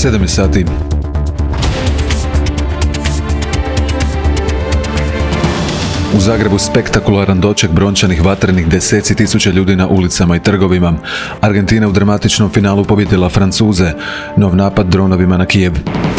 7 sati. U Zagrebu spektakularan doček brončanih vatrenih, deseci tisuća ljudi na ulicama i trgovima. Argentina u dramatičnom finalu pobjedila Francuze. Nov napad dronovima na Kijev.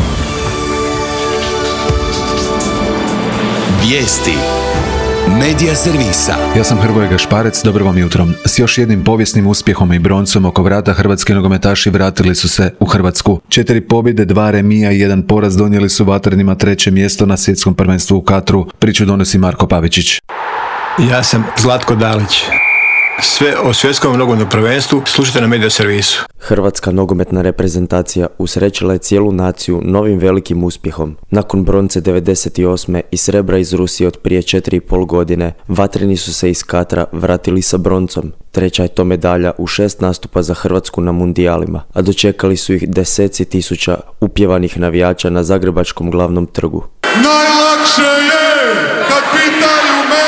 Vijesti Medija servisa. Ja sam Hrvoje Gašparec, dobro vam jutro. S još jednim povijesnim uspjehom i broncom oko vrata hrvatski nogometaši vratili su se u Hrvatsku. 4 pobjede, 2 remija i 1 poraz donijeli su vatrenima 3. mjesto na svjetskom prvenstvu u Katru. Priču donosi Marko Pavičić. Ja sam Zlatko Dalić. Sve o svjetskom nogometnom prvenstvu slušajte na Medija servisu. Hrvatska nogometna reprezentacija usrećila je cijelu naciju novim velikim uspjehom. Nakon bronce 98. i srebra iz Rusije od prije 4,5 godine, vatreni su se iz Katra vratili sa broncom. Treća je to medalja u 6 nastupa za Hrvatsku na mundijalima, a dočekali su ih deseci tisuća upjevanih navijača na zagrebačkom glavnom trgu. Najlakše je kad pitaju me.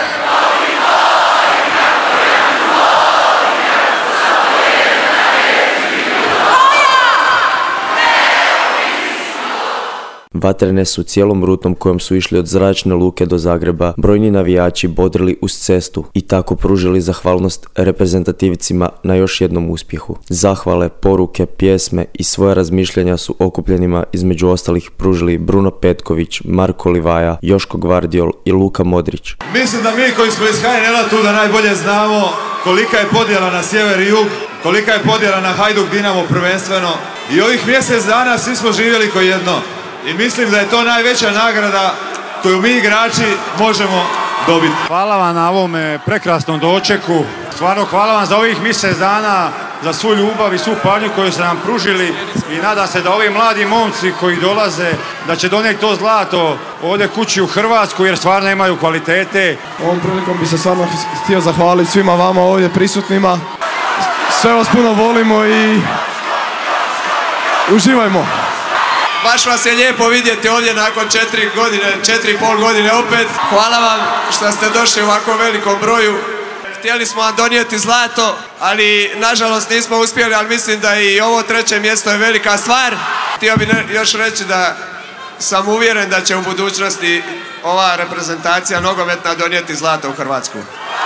Vatrene su cijelom rutom kojom su išli od zračne luke do Zagreba brojni navijači bodrili uz cestu i tako pružili zahvalnost reprezentativcima na još jednom uspjehu. Zahvale, poruke, pjesme i svoja razmišljanja su okupljenima između ostalih pružili Bruno Petković, Marko Livaja, Joško Gvardiol i Luka Modrić. Mislim da mi koji smo iz HNL-a tu da najbolje znamo kolika je podjela na sjever i jug, kolika je podjela na Hajduk Dinamo prvenstveno i ovih mjesec dana svi smo živjeli ko jedno. I mislim da je to najveća nagrada koju mi igrači možemo dobiti. Hvala vam na ovome prekrasnom dočeku. Stvarno hvala vam za ovih mjesec dana, za svu ljubav i svu pažnju koju ste nam pružili i nadam se da ovi mladi momci koji dolaze da će donijeti to zlato ovdje kući u Hrvatsku jer stvarno imaju kvalitete. Ovom prilikom bi se stvarno htio zahvaliti svima vama ovdje prisutnima. Sve vas puno volimo i uživajmo. Baš vas je lijepo vidjeti ovdje nakon 4,5 godine opet. Hvala vam što ste došli u ovako velikom broju. Htjeli smo vam donijeti zlato, ali nažalost nismo uspjeli, ali mislim da i ovo 3. mjesto je velika stvar. Htio bih još reći da sam uvjeren da će u budućnosti ova reprezentacija nogometna donijeti zlato u Hrvatsku.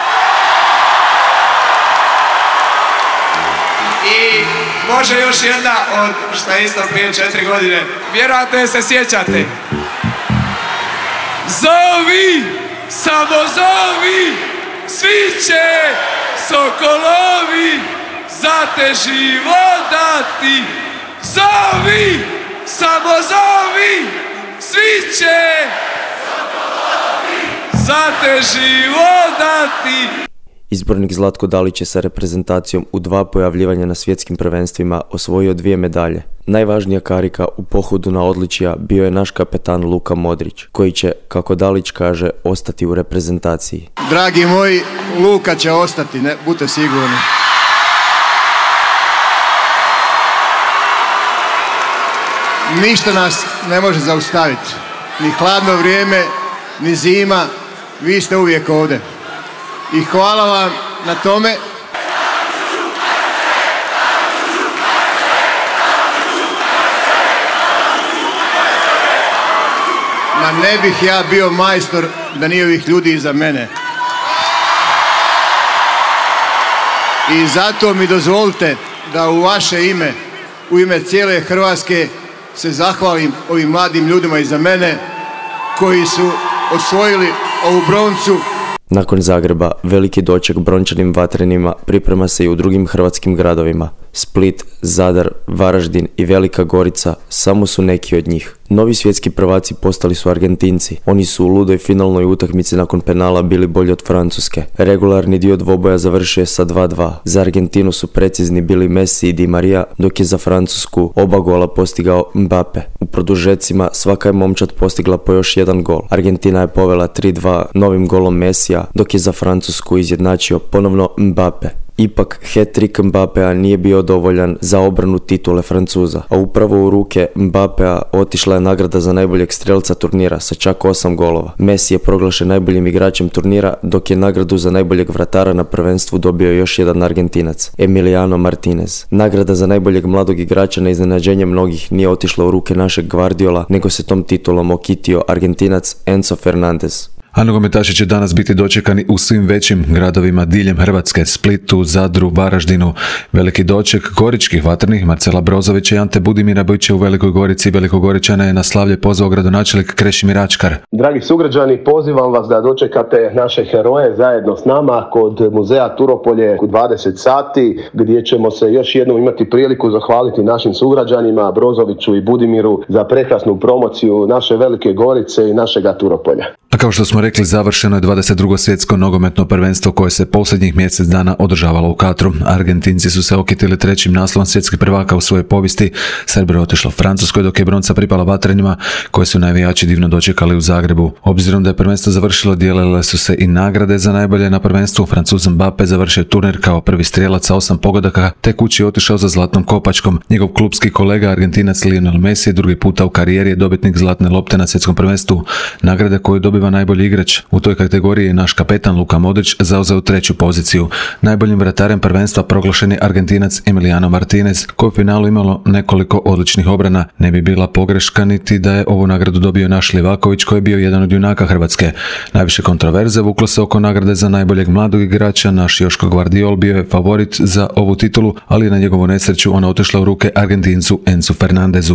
I može još jedna od što je isto prije 4 godine. Vjerojatno je se sjećate. Zovi, samo zovi, svi će sokolovi za te život dati. Zovi, samo zovi, svi će sokolovi za te život dati. Izbornik Zlatko Dalić je sa reprezentacijom u 2 pojavljivanja na svjetskim prvenstvima osvojio 2 medalje. Najvažnija karika u pohodu na odličja bio je naš kapetan Luka Modrić, koji će, kako Dalić kaže, ostati u reprezentaciji. Dragi moji, Luka će ostati, ne, budite sigurni. Ništa nas ne može zaustaviti. Ni hladno vrijeme, ni zima, vi ste uvijek ovdje. I hvala vam na tome. Ma ne bih ja bio majstor da nije ovih ljudi iza mene. I zato mi dozvolite da u vaše ime, u ime cijele Hrvatske se zahvalim ovim mladim ljudima iza mene koji su osvojili ovu broncu. Nakon Zagreba, veliki doček brončanim vatrenima priprema se i u drugim hrvatskim gradovima. Split, Zadar, Varaždin i Velika Gorica samo su neki od njih. Novi svjetski prvaci postali su Argentinci. Oni su u ludoj finalnoj utakmici nakon penala bili bolji od Francuske. Regularni dio dvoboja završio je sa 2:2. Za Argentinu su precizni bili Messi i Di Maria, dok je za Francusku oba gola postigao Mbappe. U produžecima svaka je momčad postigla po još 1 gol. Argentina je povela 3:2 novim golom Messija, dok je za Francusku izjednačio ponovno Mbappe. Ipak, hat-trick Mbappea nije bio dovoljan za obranu titule Francuza, a upravo u ruke Mbappea otišla je nagrada za najboljeg strelca turnira sa čak 8 golova. Messi je proglašen najboljim igračem turnira, dok je nagradu za najboljeg vratara na prvenstvu dobio još jedan Argentinac, Emiliano Martinez. Nagrada za najboljeg mladog igrača na iznenađenje mnogih nije otišla u ruke našeg Guardiola, nego se tom titulom okitio Argentinac Enzo Fernandez. A nogometaši će danas biti dočekani u svim većim gradovima diljem Hrvatske, Splitu, Zadru, Varaždinu. Veliki doček goričkih vatrenih Marcela Brozovića i Ante Budimira bit će u Velikoj Gorici. Velikogoričana je na slavlje pozvao gradonačelnik Krešimir Ačkar. Dragi sugrađani, pozivam vas da dočekate naše heroje zajedno s nama kod muzeja Turopolje u 20 sati, gdje ćemo se još jednom imati priliku zahvaliti našim sugrađanima Brozoviću i Budimiru za prekrasnu promociju naše Velike Gorice i našega Turopolja. A kao što smo rekli, završeno je 22. svjetsko nogometno prvenstvo koje se posljednjih mjesec dana održavalo u Katru. Argentinci su se okitili trećim naslovom svjetskih prvaka u svojoj povijesti. Srebrno je otišlo Francuskoj, dok je bronca pripala Vatrenima, koje su navijači divno dočekali u Zagrebu. Obzirom da je prvenstvo završilo, dijelile su se i nagrade za najbolje na prvenstvu. Francuz Mbappé završio turnir kao prvi strijelac sa 8 pogodaka, te kući otišao za zlatnom kopačkom. Njegov klupski kolega Argentinac Lionel Messi drugi puta u karijeri je dobitnik zlatne lopte na svjetskom prvenstvu, nagrade koju dobiva najbolji igrač. U toj kategoriji je naš kapetan Luka Modrić zauzeo treću poziciju. Najboljim vratarem prvenstva proglašen je Argentinac Emiliano Martinez, koji u finalu imalo nekoliko odličnih obrana. Ne bi bila pogreška niti da je ovu nagradu dobio naš Livaković, koji je bio jedan od junaka Hrvatske. Najviše kontroverze vuklo se oko nagrade za najboljeg mladog igrača. Naš Joško Guardiol bio je favorit za ovu titulu, ali na njegovu nesreću ona otišla u ruke Argentincu Enzu Fernandezu.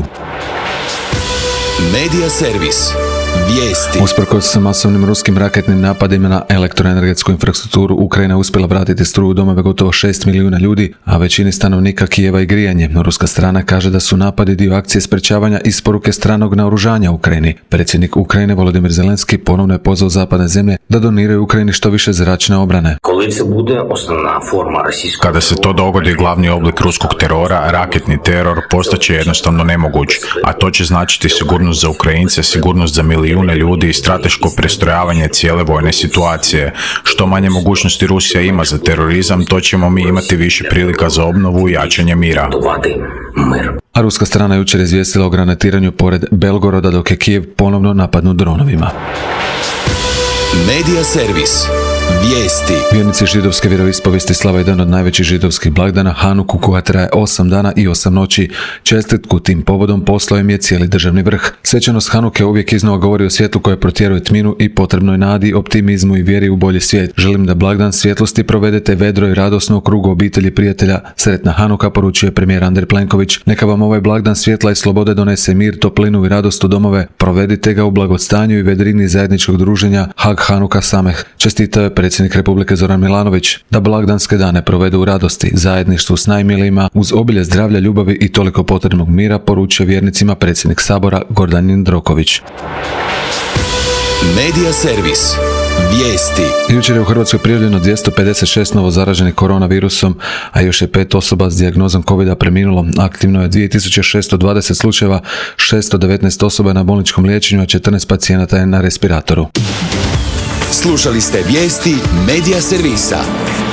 Medija servis. Vijesti. Usprkos masovnim ruskim raketnim napadima na elektroenergetsku infrastrukturu, Ukrajina je uspjela vratiti struju u domove gotovo 6 milijuna ljudi, a većini stanovnika Kijeva i grijanje. Ruska strana kaže da su napadi dio akcije sprečavanja isporuke stranog naoružanja Ukrajini. Predsjednik Ukrajine Volodymyr Zelenski ponovno je pozvao zapadne zemlje da doniraju Ukrajini što više zračne obrane. Kada se to dogodi, glavni oblik ruskog terora, raketni teror, postaće jednostavno nemoguć, a to će značiti sigurnost za Ukrajince, sigurnost za milijune ljudi i strateško prestrojavanje cijele vojne situacije. Što manje mogućnosti Rusija ima za terorizam, to ćemo mi imati više prilika za obnovu i jačanje mira. A ruska strana jučer izvijestila o granatiranju pored Belgoroda, dok je Kijev ponovno napadnut dronovima. Medija servis. Vijesti. Vjernici židovske vjeroispovijesti slave jedan od najvećih židovskih blagdana, Hanuku, koja traje 8 dana i 8 noći. Čestitku tim povodom poslao im je cijeli državni vrh. Svečanost Hanuke uvijek iznova govori o svjetlu koje protjeruje tminu i potrebnoj nadi, optimizmu i vjeri u bolji svijet. Želim da blagdan svjetlosti provedete vedro i radosno u krugu obitelji i prijatelja. Sretna Hanuka, poručuje premijer Andrej Plenković. Neka vam ovaj blagdan svjetla i slobode donese mir, toplinu i radost u domove. Provedite ga u blagostanju i vedrini zajedničkog druženja. Hag Hanuka Sameh. Čestitao je predsjednik Republike Zoran Milanović. Da blagdanske dane provedu u radosti, zajedništvu s najmilijima, uz obilje zdravlja, ljubavi i toliko potrebnog mira, poručuje vjernicima predsjednik Sabora Gordan Jandroković. Medija servis. Vijesti. Jučer je u Hrvatskoj prijavljeno 256 novo zaraženih koronavirusom, a još je 5 osoba s dijagnozom COVID-a preminulo. Aktivno je 2620 slučajeva, 619 osoba je na bolničkom liječenju, a 14 pacijenata je na respiratoru. Slušali ste vijesti Medija servisa.